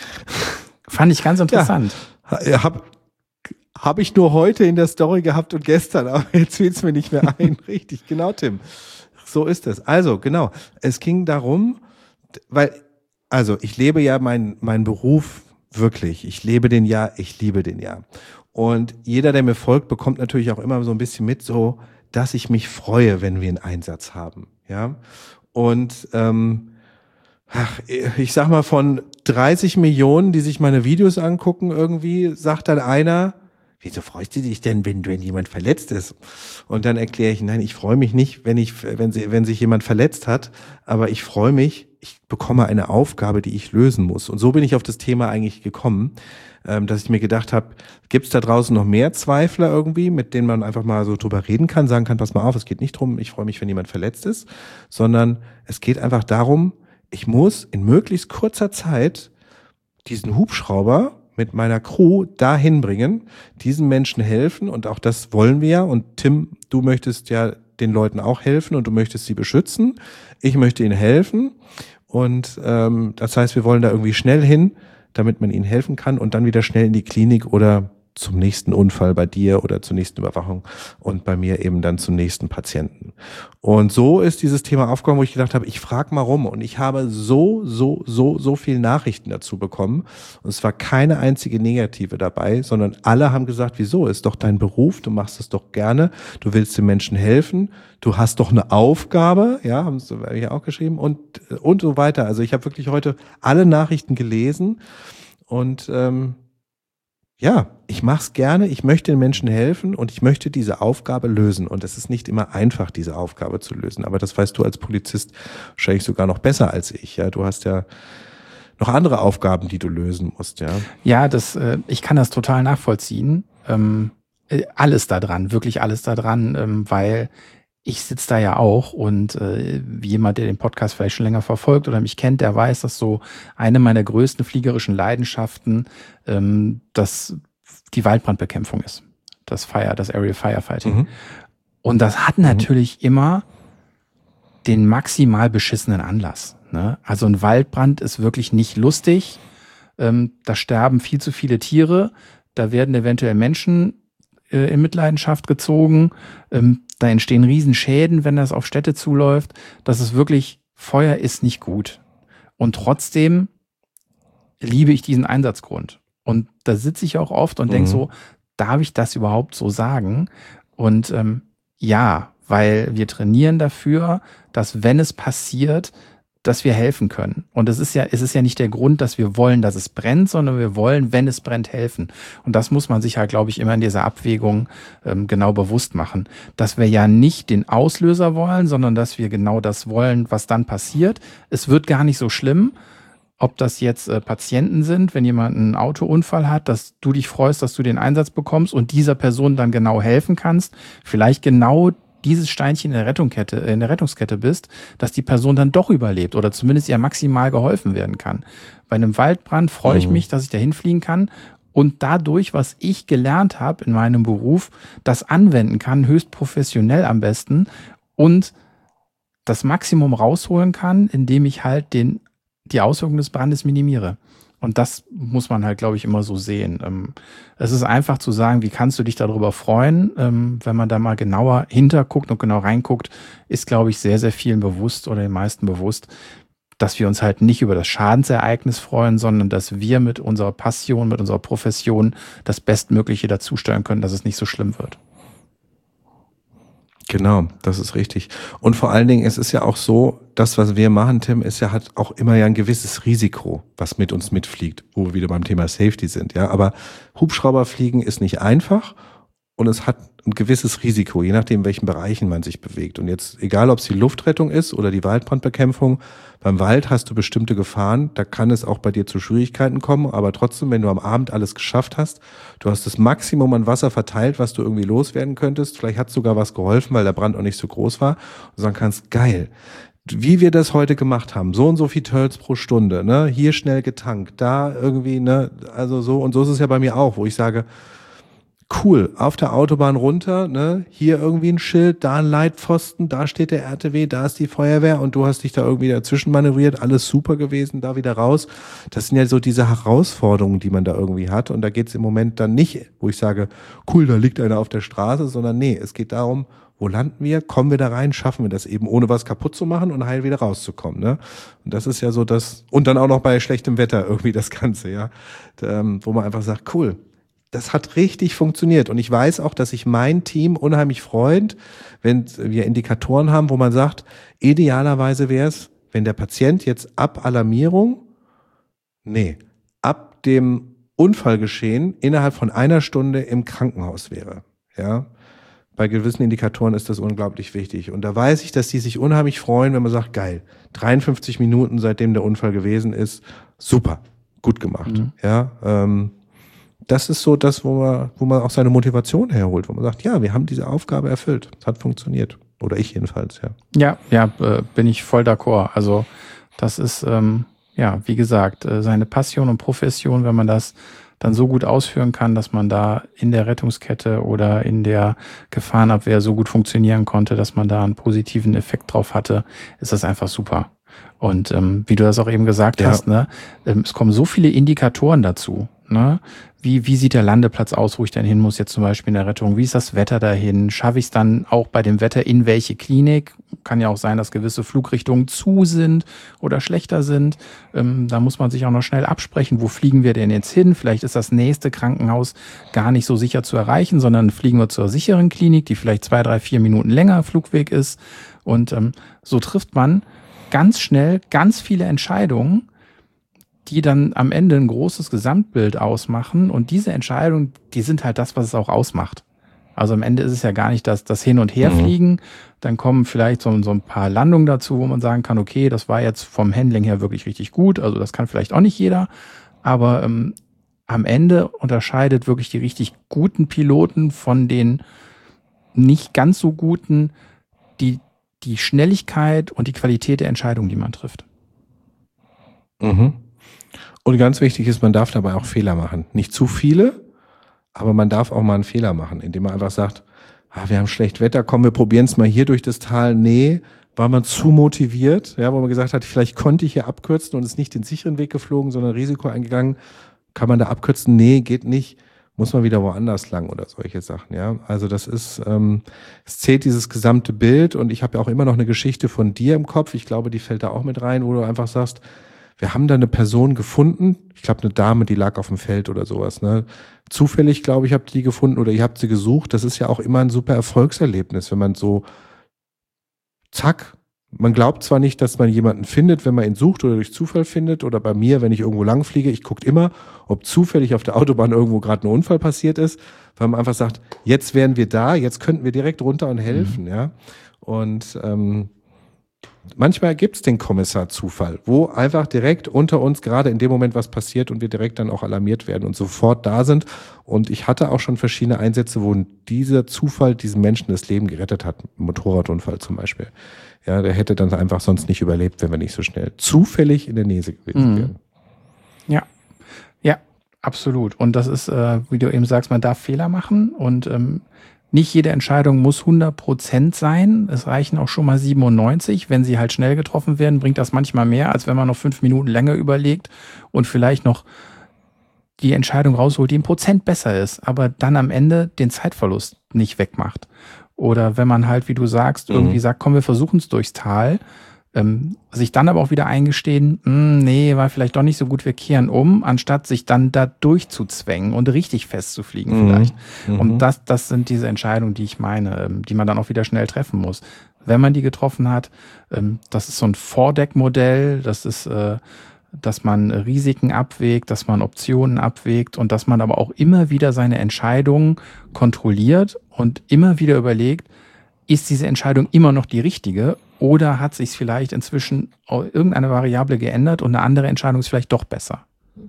Fand ich ganz interessant. Ja, hab, hab ich nur heute in der Story gehabt und gestern, aber jetzt fiel es mir nicht mehr ein. Richtig, genau, Tim. So ist es. Also, genau. Es ging darum, weil, also ich lebe ja meinen mein Beruf wirklich. Ich lebe den ja, ich liebe den ja. Und jeder, der mir folgt, bekommt natürlich auch immer so ein bisschen mit, so, dass ich mich freue, wenn wir einen Einsatz haben. Ja. Und ähm, ach, ich sag mal, von dreißig Millionen, die sich meine Videos angucken, irgendwie sagt dann einer, wieso freust du dich denn, wenn, wenn jemand verletzt ist? Und dann erkläre ich, nein, ich freue mich nicht, wenn ich, wenn sie, wenn sich jemand verletzt hat, aber ich freue mich, ich bekomme eine Aufgabe, die ich lösen muss. Und so bin ich auf das Thema eigentlich gekommen, dass ich mir gedacht habe, gibt es da draußen noch mehr Zweifler irgendwie, mit denen man einfach mal so drüber reden kann, sagen kann, pass mal auf, es geht nicht drum, ich freue mich, wenn jemand verletzt ist, sondern es geht einfach darum, ich muss in möglichst kurzer Zeit diesen Hubschrauber mit meiner Crew dahin bringen, diesen Menschen helfen und auch das wollen wir ja. Und Tim, du möchtest ja den Leuten auch helfen und du möchtest sie beschützen. Ich möchte ihnen helfen und ähm, das heißt, wir wollen da irgendwie schnell hin, damit man ihnen helfen kann und dann wieder schnell in die Klinik oder zum nächsten Unfall bei dir oder zur nächsten Überwachung und bei mir eben dann zum nächsten Patienten. Und so ist dieses Thema aufgekommen, wo ich gedacht habe, ich frage mal rum und ich habe so, so, so, so viele Nachrichten dazu bekommen und es war keine einzige negative dabei, sondern alle haben gesagt, wieso, ist doch dein Beruf, du machst es doch gerne, du willst den Menschen helfen, du hast doch eine Aufgabe, ja, haben sie ja auch geschrieben und, und so weiter. Also ich habe wirklich heute alle Nachrichten gelesen und ähm, ja, ich mache es gerne, ich möchte den Menschen helfen und ich möchte diese Aufgabe lösen. Und es ist nicht immer einfach, diese Aufgabe zu lösen. Aber das weißt du als Polizist wahrscheinlich sogar noch besser als ich. Ja, du hast ja noch andere Aufgaben, die du lösen musst. Ja, ja, das, äh, ich kann das total nachvollziehen. Ähm, alles da dran, wirklich alles da dran, ähm, weil ich sitze da ja auch und äh, jemand, der den Podcast vielleicht schon länger verfolgt oder mich kennt, der weiß, dass so eine meiner größten fliegerischen Leidenschaften ähm, das die Waldbrandbekämpfung ist. Das Fire, das Area Firefighting. Mhm. Und das hat natürlich mhm. immer den maximal beschissenen Anlass. Ne? Also ein Waldbrand ist wirklich nicht lustig. Ähm, da sterben viel zu viele Tiere. Da werden eventuell Menschen äh, in Mitleidenschaft gezogen. Ähm, Da entstehen Riesenschäden, wenn das auf Städte zuläuft. Das ist wirklich, Feuer ist nicht gut. Und trotzdem liebe ich diesen Einsatzgrund. Und da sitze ich auch oft und mhm. denke so, darf ich das überhaupt so sagen? Und ähm, ja, weil wir trainieren dafür, dass wenn es passiert, dass wir helfen können. Und es ist ja, es ist ja nicht der Grund, dass wir wollen, dass es brennt, sondern wir wollen, wenn es brennt, helfen. Und das muss man sich halt, glaube ich, immer in dieser Abwägung ähm, genau bewusst machen. Dass wir ja nicht den Auslöser wollen, sondern dass wir genau das wollen, was dann passiert. Es wird gar nicht so schlimm. ob das jetzt äh, Patienten sind, wenn jemand einen Autounfall hat, dass du dich freust, dass du den Einsatz bekommst und dieser Person dann genau helfen kannst, vielleicht genau dieses Steinchen in der Rettungskette, in der Rettungskette bist, dass die Person dann doch überlebt oder zumindest ihr maximal geholfen werden kann. Bei einem Waldbrand freue ich mich, dass ich da hinfliegen kann und dadurch, was ich gelernt habe in meinem Beruf, das anwenden kann, höchst professionell am besten und das Maximum rausholen kann, indem ich halt den, die Auswirkungen des Brandes minimiere. Und das muss man halt, glaube ich, immer so sehen. Ähm, es ist einfach zu sagen, wie kannst du dich darüber freuen? Ähm, wenn man da mal genauer hinterguckt und genau reinguckt, ist, glaube ich, sehr, sehr vielen bewusst oder den meisten bewusst, dass wir uns halt nicht über das Schadensereignis freuen, sondern dass wir mit unserer Passion, mit unserer Profession das Bestmögliche dazu steuern können, dass es nicht so schlimm wird. Genau, das ist richtig. Und vor allen Dingen, es ist ja auch so, das, was wir machen, Tim, ist ja halt auch immer ja ein gewisses Risiko, was mit uns mitfliegt, wo wir wieder beim Thema Safety sind, ja. Aber Hubschrauberfliegen ist nicht einfach und es hat ein gewisses Risiko, je nachdem, in welchen Bereichen man sich bewegt. Und jetzt, egal ob es die Luftrettung ist oder die Waldbrandbekämpfung, beim Wald hast du bestimmte Gefahren, da kann es auch bei dir zu Schwierigkeiten kommen, aber trotzdem, wenn du am Abend alles geschafft hast, du hast das Maximum an Wasser verteilt, was du irgendwie loswerden könntest, vielleicht hat sogar was geholfen, weil der Brand auch nicht so groß war, und sagen kannst, geil, wie wir das heute gemacht haben, so und so viel Turds pro Stunde, ne, hier schnell getankt, da irgendwie, ne, also so, und so ist es ja bei mir auch, wo ich sage, cool, auf der Autobahn runter, ne, hier irgendwie ein Schild, da ein Leitpfosten, da steht der R T W, da ist die Feuerwehr und du hast dich da irgendwie dazwischen manövriert, alles super gewesen, da wieder raus. Das sind ja so diese Herausforderungen, die man da irgendwie hat und da geht es im Moment dann nicht, wo ich sage, cool, da liegt einer auf der Straße, sondern nee, es geht darum, wo landen wir, kommen wir da rein, schaffen wir das eben, ohne was kaputt zu machen und heil wieder rauszukommen, ne? Und das ist ja so das, und dann auch noch bei schlechtem Wetter irgendwie das Ganze, ja, ähm, wo man einfach sagt, cool, das hat richtig funktioniert und ich weiß auch, dass sich mein Team unheimlich freut, wenn wir Indikatoren haben, wo man sagt, idealerweise wäre es, wenn der Patient jetzt ab Alarmierung, nee, ab dem Unfallgeschehen innerhalb von einer Stunde im Krankenhaus wäre. Ja, bei gewissen Indikatoren ist das unglaublich wichtig und da weiß ich, dass die sich unheimlich freuen, wenn man sagt, geil, dreiundfünfzig Minuten seitdem der Unfall gewesen ist, super, gut gemacht. Mhm. Ja, ähm, das ist so das, wo man, wo man auch seine Motivation herholt, wo man sagt, ja, wir haben diese Aufgabe erfüllt. Es hat funktioniert. Oder ich jedenfalls, ja. Ja, ja, äh, bin ich voll d'accord. Also das ist, ähm, ja, wie gesagt, äh, seine Passion und Profession, wenn man das dann so gut ausführen kann, dass man da in der Rettungskette oder in der Gefahrenabwehr so gut funktionieren konnte, dass man da einen positiven Effekt drauf hatte, ist das einfach super. Und ähm, wie du das auch eben gesagt ja. hast, ne, ähm, es kommen so viele Indikatoren dazu. Ne? Wie, wie sieht der Landeplatz aus, wo ich dann hin muss, jetzt zum Beispiel in der Rettung? Wie ist das Wetter dahin? Schaffe ich es dann auch bei dem Wetter in welche Klinik? Kann ja auch sein, dass gewisse Flugrichtungen zu sind oder schlechter sind. Ähm, da muss man sich auch noch schnell absprechen, wo fliegen wir denn jetzt hin? Vielleicht ist das nächste Krankenhaus gar nicht so sicher zu erreichen, sondern fliegen wir zur sicheren Klinik, die vielleicht zwei, drei, vier Minuten länger Flugweg ist. Und ähm, so trifft man ganz schnell ganz viele Entscheidungen, die dann am Ende ein großes Gesamtbild ausmachen. Und diese Entscheidungen, die sind halt das, was es auch ausmacht. Also am Ende ist es ja gar nicht das, das Hin- und Herfliegen. Mhm. Dann kommen vielleicht so, so ein paar Landungen dazu, wo man sagen kann, okay, das war jetzt vom Handling her wirklich richtig gut. Also das kann vielleicht auch nicht jeder. Aber ähm, am Ende unterscheidet wirklich die richtig guten Piloten von den nicht ganz so guten, die, die Schnelligkeit und die Qualität der Entscheidung, die man trifft. Mhm. Und ganz wichtig ist, man darf dabei auch Fehler machen. Nicht zu viele, aber man darf auch mal einen Fehler machen, indem man einfach sagt, ah, wir haben schlecht Wetter, komm, wir probieren es mal hier durch das Tal. Nee, war man zu motiviert, ja, wo man gesagt hat, vielleicht konnte ich hier abkürzen und ist nicht den sicheren Weg geflogen, sondern Risiko eingegangen. Kann man da abkürzen? Nee, geht nicht. Muss man wieder woanders lang oder solche Sachen, ja. Also das ist, ähm, es zählt dieses gesamte Bild und ich habe ja auch immer noch eine Geschichte von dir im Kopf. Ich glaube, die fällt da auch mit rein, wo du einfach sagst, wir haben da eine Person gefunden, ich glaube eine Dame, die lag auf dem Feld oder sowas, ne? Zufällig, glaube ich, habt ihr die gefunden oder ihr habt sie gesucht. Das ist ja auch immer ein super Erfolgserlebnis, wenn man so, zack, man glaubt zwar nicht, dass man jemanden findet, wenn man ihn sucht oder durch Zufall findet oder bei mir, wenn ich irgendwo lang fliege, ich gucke immer, ob zufällig auf der Autobahn irgendwo gerade ein Unfall passiert ist, weil man einfach sagt, jetzt wären wir da, jetzt könnten wir direkt runter und helfen, mhm. ja. Und ähm, manchmal gibt es den Kommissar-Zufall, wo einfach direkt unter uns gerade in dem Moment was passiert und wir direkt dann auch alarmiert werden und sofort da sind. Und ich hatte auch schon verschiedene Einsätze, wo dieser Zufall diesem Menschen das Leben gerettet hat. Ein Motorradunfall zum Beispiel. Ja, der hätte dann einfach sonst nicht überlebt, wenn wir nicht so schnell zufällig in der Nähe gewesen wären. Ja, ja, absolut. Und das ist, äh, wie du eben sagst, man darf Fehler machen und ähm, nicht jede Entscheidung muss hundert Prozent sein. Es reichen auch schon mal siebenundneunzig. Wenn sie halt schnell getroffen werden, bringt das manchmal mehr, als wenn man noch fünf Minuten länger überlegt und vielleicht noch die Entscheidung rausholt, die ein Prozent besser ist, aber dann am Ende den Zeitverlust nicht wegmacht. Oder wenn man halt, wie du sagst, irgendwie mhm. sagt, komm, wir versuchen es durchs Tal, ähm, sich dann aber auch wieder eingestehen, nee, war vielleicht doch nicht so gut, wir kehren um, anstatt sich dann da durchzuzwängen und richtig festzufliegen mhm. vielleicht. Mhm. Und das, das sind diese Entscheidungen, die ich meine, die man dann auch wieder schnell treffen muss. Wenn man die getroffen hat, das ist so ein Vordeckmodell, das ist, dass man Risiken abwägt, dass man Optionen abwägt und dass man aber auch immer wieder seine Entscheidungen kontrolliert und immer wieder überlegt, ist diese Entscheidung immer noch die richtige oder hat sich vielleicht inzwischen irgendeine Variable geändert und eine andere Entscheidung ist vielleicht doch besser?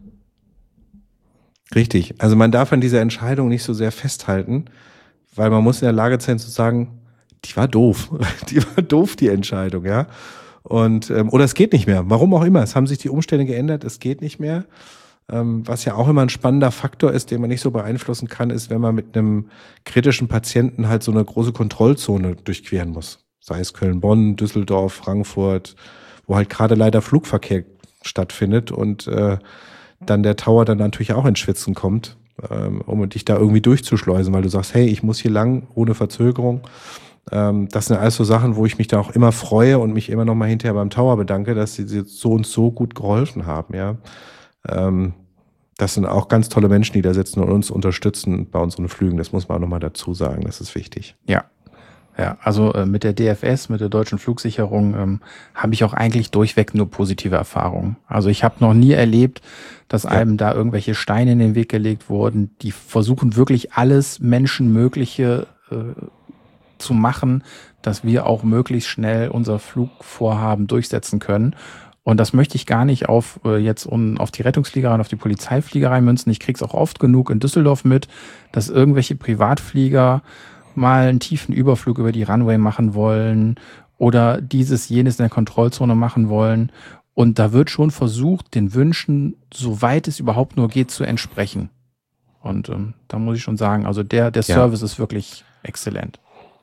Richtig. Also man darf an dieser Entscheidung nicht so sehr festhalten, weil man muss in der Lage sein zu sagen, die war doof. Die war doof, die Entscheidung, ja. Und, ähm, oder es geht nicht mehr. Warum auch immer. Es haben sich die Umstände geändert, es geht nicht mehr. Ähm, was ja auch immer ein spannender Faktor ist, den man nicht so beeinflussen kann, ist, wenn man mit einem kritischen Patienten halt so eine große Kontrollzone durchqueren muss. Sei es Köln-Bonn, Düsseldorf, Frankfurt, wo halt gerade leider Flugverkehr stattfindet und äh, dann der Tower dann natürlich auch ins Schwitzen kommt, ähm, um dich da irgendwie durchzuschleusen, weil du sagst, hey, ich muss hier lang, ohne Verzögerung. Ähm, das sind alles so Sachen, wo ich mich da auch immer freue und mich immer noch mal hinterher beim Tower bedanke, dass sie so und so gut geholfen haben, ja. Ähm, das sind auch ganz tolle Menschen, die da sitzen und uns unterstützen bei unseren Flügen. Das muss man auch noch mal dazu sagen, das ist wichtig. Ja. Ja, also äh, mit der D F S, mit der Deutschen Flugsicherung, ähm, habe ich auch eigentlich durchweg nur positive Erfahrungen. Also ich habe noch nie erlebt, dass ja. einem da irgendwelche Steine in den Weg gelegt wurden. Die versuchen wirklich alles Menschenmögliche äh, zu machen, dass wir auch möglichst schnell unser Flugvorhaben durchsetzen können. Und das möchte ich gar nicht auf äh, jetzt um, auf die Rettungsfliegerei und auf die Polizeifliegerei münzen. Ich krieg's auch oft genug in Düsseldorf mit, dass irgendwelche Privatflieger mal einen tiefen Überflug über die Runway machen wollen oder dieses, jenes in der Kontrollzone machen wollen. Und da wird schon versucht, den Wünschen, soweit es überhaupt nur geht, zu entsprechen. Und ähm, da muss ich schon sagen, also der, der ja. Service ist wirklich exzellent.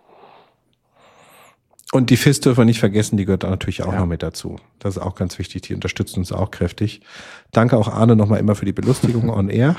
Und die F I S dürfen wir nicht vergessen, die gehört da natürlich auch ja. noch mit dazu. Das ist auch ganz wichtig, die unterstützen uns auch kräftig. Danke auch Arne nochmal immer für die Belustigung on air.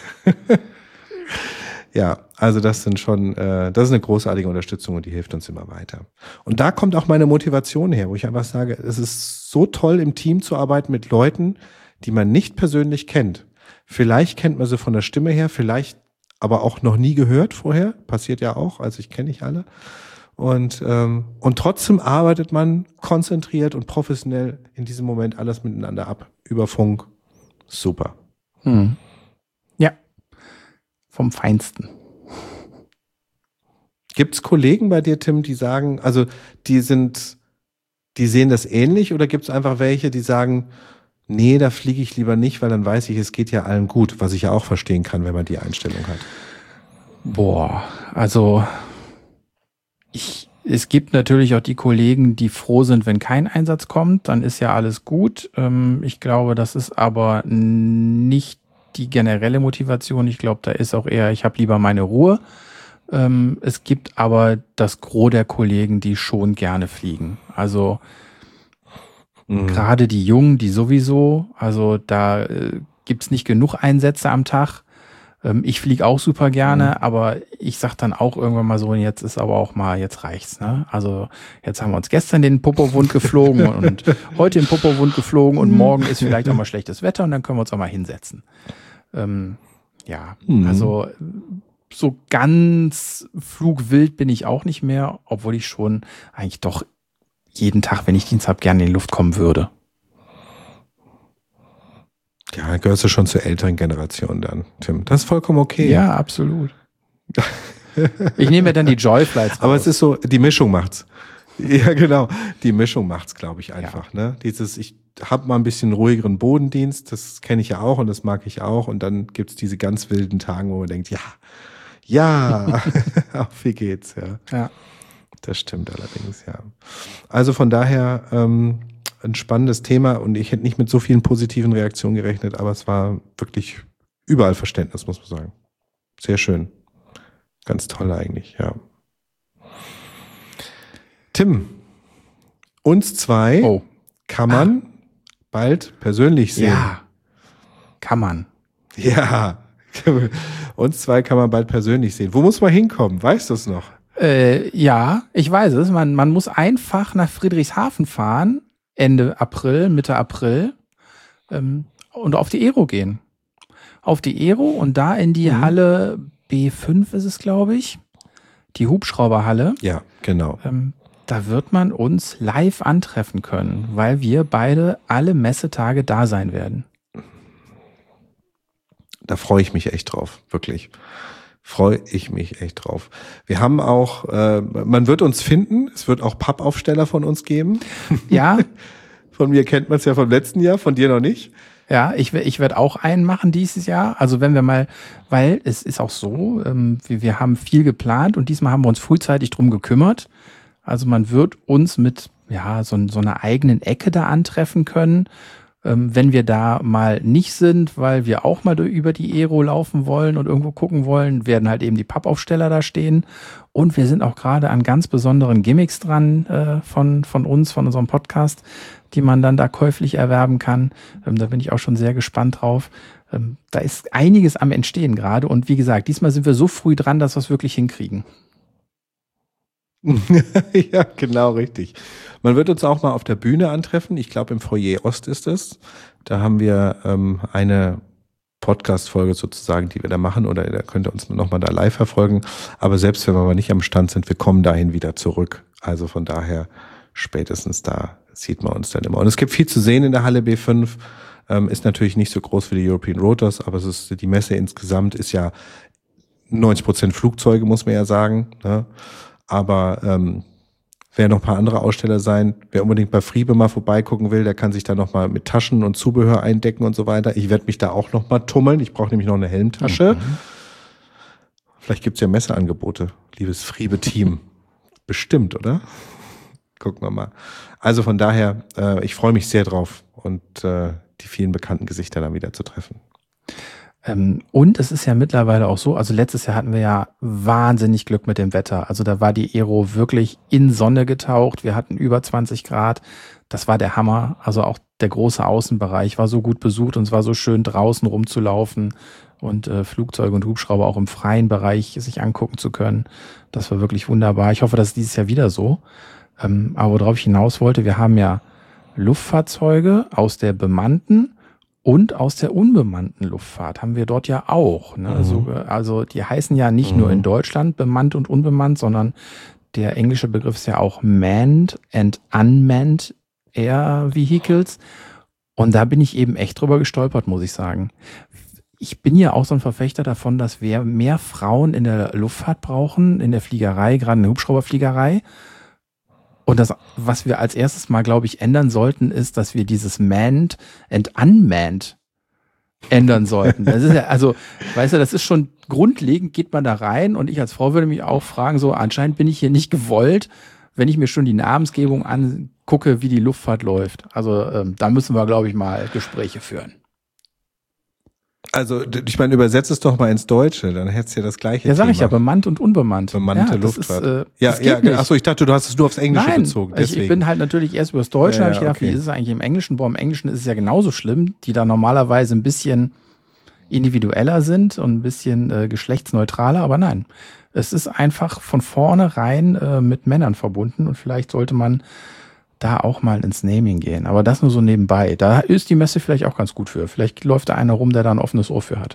Ja, also das sind schon, äh, das ist eine großartige Unterstützung und die hilft uns immer weiter. Und da kommt auch meine Motivation her, wo ich einfach sage, es ist so toll, im Team zu arbeiten mit Leuten, die man nicht persönlich kennt. Vielleicht kennt man sie von der Stimme her, vielleicht aber auch noch nie gehört vorher. Passiert ja auch, also ich kenne nicht alle. Und, ähm, und trotzdem arbeitet man konzentriert und professionell in diesem Moment alles miteinander ab. Über Funk. Super. Hm. Ja. Vom Feinsten. Gibt's Kollegen bei dir, Tim, die sagen, also die sind, die sehen das ähnlich oder gibt's einfach welche, die sagen, nee, da fliege ich lieber nicht, weil dann weiß ich, es geht ja allen gut, was ich ja auch verstehen kann, wenn man die Einstellung hat. Boah, also ich, es gibt natürlich auch die Kollegen, die froh sind, wenn kein Einsatz kommt, dann ist ja alles gut. Ich glaube, das ist aber nicht die generelle Motivation. Ich glaube, da ist auch eher, ich habe lieber meine Ruhe. Es gibt aber das Gros der Kollegen, die schon gerne fliegen. Also mhm. gerade die Jungen, die sowieso, also da äh, gibt's nicht genug Einsätze am Tag. Ähm, ich fliege auch super gerne, mhm. aber ich sag dann auch irgendwann mal so, jetzt ist aber auch mal, jetzt reicht's. Ne? Also jetzt haben wir uns gestern den Popowund geflogen und heute den Popowund geflogen und morgen ist vielleicht auch mal schlechtes Wetter und dann können wir uns auch mal hinsetzen. Ähm, ja, mhm. also so ganz flugwild bin ich auch nicht mehr, obwohl ich schon eigentlich doch jeden Tag, wenn ich Dienst habe, gerne in die Luft kommen würde. Ja, dann gehörst du schon zur älteren Generation dann, Tim. Das ist vollkommen okay. Ja, absolut. Ich nehme mir dann die Joyflights raus. Aber es ist so, die Mischung macht's. Ja, genau. Die Mischung macht's, glaube ich, einfach. Ja. Ne? Dieses, ich habe mal ein bisschen ruhigeren Bodendienst, das kenne ich ja auch und das mag ich auch. Und dann gibt's diese ganz wilden Tage, wo man denkt, ja, ja, auf wie geht's, ja. Ja. Das stimmt allerdings, ja. Also von daher ähm, ein spannendes Thema und ich hätte nicht mit so vielen positiven Reaktionen gerechnet, aber es war wirklich überall Verständnis, muss man sagen. Sehr schön. Ganz toll eigentlich, ja. Tim, uns zwei oh. kann man ah. bald persönlich sehen. Ja, kann man. Ja, uns zwei kann man bald persönlich sehen. Wo muss man hinkommen? Weißt du es noch? Äh, ja, ich weiß es. Man, man muss einfach nach Friedrichshafen fahren, Ende April, Mitte April, ähm, und auf die Aero gehen. Auf die Aero und da in die mhm. Halle B fünf ist es, glaube ich. Die Hubschrauberhalle. Ja, genau. Ähm, da wird man uns live antreffen können, weil wir beide alle Messetage da sein werden. Da freue ich mich echt drauf, wirklich. Freue ich mich echt drauf. Wir haben auch, äh, man wird uns finden, es wird auch Pappaufsteller von uns geben. Ja. Von mir kennt man es ja vom letzten Jahr, von dir noch nicht. Ja, ich, ich werde auch einen machen dieses Jahr. Also wenn wir mal, weil es ist auch so, ähm, wir, wir haben viel geplant und diesmal haben wir uns frühzeitig drum gekümmert. Also man wird uns mit ja so, so einer eigenen Ecke da antreffen können, ähm, wenn wir da mal nicht sind, weil wir auch mal über die Aero laufen wollen und irgendwo gucken wollen, werden halt eben die Pappaufsteller da stehen. Und wir sind auch gerade an ganz besonderen Gimmicks dran äh, von von uns, von unserem Podcast, die man dann da käuflich erwerben kann. Ähm, da bin ich auch schon sehr gespannt drauf. Ähm, da ist einiges am Entstehen gerade. Und wie gesagt, diesmal sind wir so früh dran, dass wir es wirklich hinkriegen. Ja, genau, richtig. Man wird uns auch mal auf der Bühne antreffen. Ich glaube, im Foyer Ost ist es. Da haben wir ähm, eine Podcast-Folge sozusagen, die wir da machen. Oder da könnt ihr uns nochmal da live verfolgen. Aber selbst wenn wir mal nicht am Stand sind, wir kommen dahin wieder zurück. Also von daher spätestens da sieht man uns dann immer. Und es gibt viel zu sehen in der Halle B fünf. Ähm, ist natürlich nicht so groß wie die European Rotors, aber es ist, die Messe insgesamt ist ja neunzig Prozent Flugzeuge, muss man ja sagen, ne? Aber ähm, werden noch ein paar andere Aussteller sein. Wer unbedingt bei Friebe mal vorbeigucken will, der kann sich da nochmal mit Taschen und Zubehör eindecken und so weiter. Ich werde mich da auch nochmal tummeln. Ich brauche nämlich noch eine Helmtasche. Mhm. Vielleicht gibt's ja Messeangebote, liebes Friebe-Team. Bestimmt, oder? Gucken wir mal. Also von daher, äh, ich freue mich sehr drauf und äh, die vielen bekannten Gesichter dann wieder zu treffen. Ähm, und es ist ja mittlerweile auch so, also letztes Jahr hatten wir ja wahnsinnig Glück mit dem Wetter. Also da war die Aero wirklich in Sonne getaucht. Wir hatten über zwanzig Grad. Das war der Hammer. Also auch der große Außenbereich war so gut besucht und es war so schön draußen rumzulaufen und äh, Flugzeuge und Hubschrauber auch im freien Bereich sich angucken zu können. Das war wirklich wunderbar. Ich hoffe, das ist dieses Jahr wieder so. Ähm, aber worauf ich hinaus wollte, wir haben ja Luftfahrzeuge aus der bemannten und aus der unbemannten Luftfahrt haben wir dort ja auch. Ne? Mhm. Also, also die heißen ja nicht mhm. nur in Deutschland bemannt und unbemannt, sondern der englische Begriff ist ja auch Manned and Unmanned Air Vehicles. Und da bin ich eben echt drüber gestolpert, muss ich sagen. Ich bin ja auch so ein Verfechter davon, dass wir mehr Frauen in der Luftfahrt brauchen, in der Fliegerei, gerade in der Hubschrauberfliegerei. Und das, was wir als erstes mal, glaube ich, ändern sollten, ist, dass wir dieses Manned and Unmanned ändern sollten. Das ist ja, also, weißt du, das ist schon grundlegend, geht man da rein und ich als Frau würde mich auch fragen, so anscheinend bin ich hier nicht gewollt, wenn ich mir schon die Namensgebung angucke, wie die Luftfahrt läuft. Also ähm, da müssen wir, glaube ich, mal Gespräche führen. Also, ich meine, übersetzt es doch mal ins Deutsche, dann hättest du ja das gleiche. Ja, sag ich ja, bemannt und unbemannt. Bemannte ja, Luftfahrt. Ist, äh, ja, ja, achso, ich dachte, du hast es nur aufs Englische Nein, bezogen. Deswegen. Ich bin halt natürlich erst übers Deutsche, ja, habe ich gedacht, okay. Wie ist es eigentlich im Englischen? Boah, im Englischen ist es ja genauso schlimm, die da normalerweise ein bisschen individueller sind und ein bisschen äh, geschlechtsneutraler, aber nein. Es ist einfach von vornherein äh, mit Männern verbunden und vielleicht sollte man da auch mal ins Naming gehen. Aber das nur so nebenbei. Da ist die Messe vielleicht auch ganz gut für. Vielleicht läuft da einer rum, der da ein offenes Ohr für hat.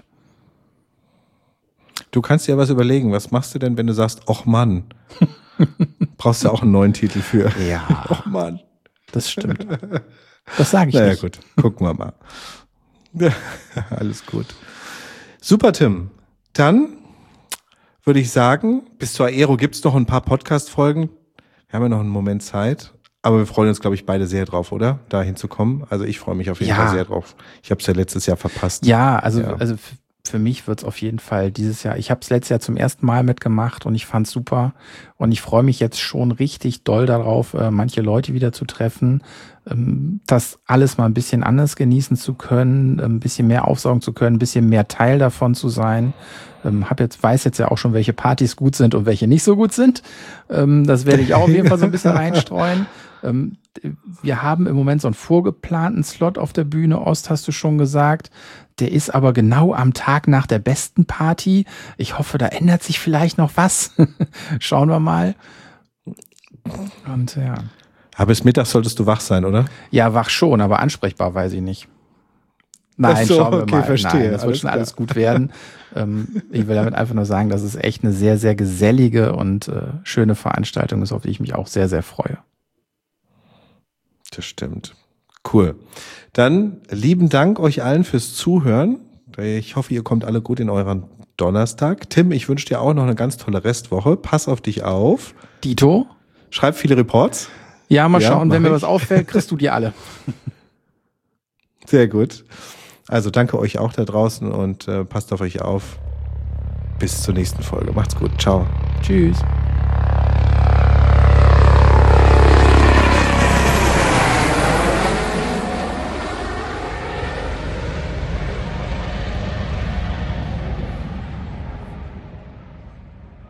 Du kannst dir was überlegen. Was machst du denn, wenn du sagst, och Mann? Brauchst du auch einen neuen Titel für? Ja. Och Mann. Das stimmt. Das sage ich naja, nicht. Naja gut, gucken wir mal. Alles gut. Super, Tim. Dann würde ich sagen, bis zur Aero gibt's noch ein paar Podcast-Folgen. Wir Wir haben ja noch einen Moment Zeit. Aber wir freuen uns, glaube ich, beide sehr drauf, oder? Da hinzukommen. Also ich freue mich auf jeden ja. Fall sehr drauf. Ich habe es ja letztes Jahr verpasst. Ja, also, ja. also für mich wird es auf jeden Fall dieses Jahr. Ich habe es letztes Jahr zum ersten Mal mitgemacht und ich fand es super. Und ich freue mich jetzt schon richtig doll darauf, äh, manche Leute wieder zu treffen, ähm, das alles mal ein bisschen anders genießen zu können, ein bisschen mehr aufsaugen zu können, ein bisschen mehr Teil davon zu sein. Ähm, hab jetzt, weiß jetzt ja auch schon, welche Partys gut sind und welche nicht so gut sind. Ähm, das werde ich auch auf jeden Fall so ein bisschen einstreuen. Ähm, wir haben im Moment so einen vorgeplanten Slot auf der Bühne Ost, hast du schon gesagt. Der ist aber genau am Tag nach der besten Party. Ich hoffe, da ändert sich vielleicht noch was. Schauen wir mal. Und ja. Aber bis Mittag solltest du wach sein, oder? Ja, wach schon, aber ansprechbar weiß ich nicht. Nein, so, schauen wir okay, mal. Verstehe. Nein, das wird schon klar. Alles gut werden. ähm, ich will damit einfach nur sagen, dass es echt eine sehr, sehr gesellige und äh, schöne Veranstaltung ist, auf die ich mich auch sehr, sehr freue. Das stimmt. Cool. Dann lieben Dank euch allen fürs Zuhören. Ich hoffe, ihr kommt alle gut in euren Donnerstag. Tim, ich wünsche dir auch noch eine ganz tolle Restwoche. Pass auf dich auf. Dito. Schreib viele Reports. Ja, mal ja, schauen, wenn mir ich. was auffällt, kriegst du die alle. Sehr gut. Also danke euch auch da draußen und äh, passt auf euch auf. Bis zur nächsten Folge. Macht's gut. Ciao. Tschüss.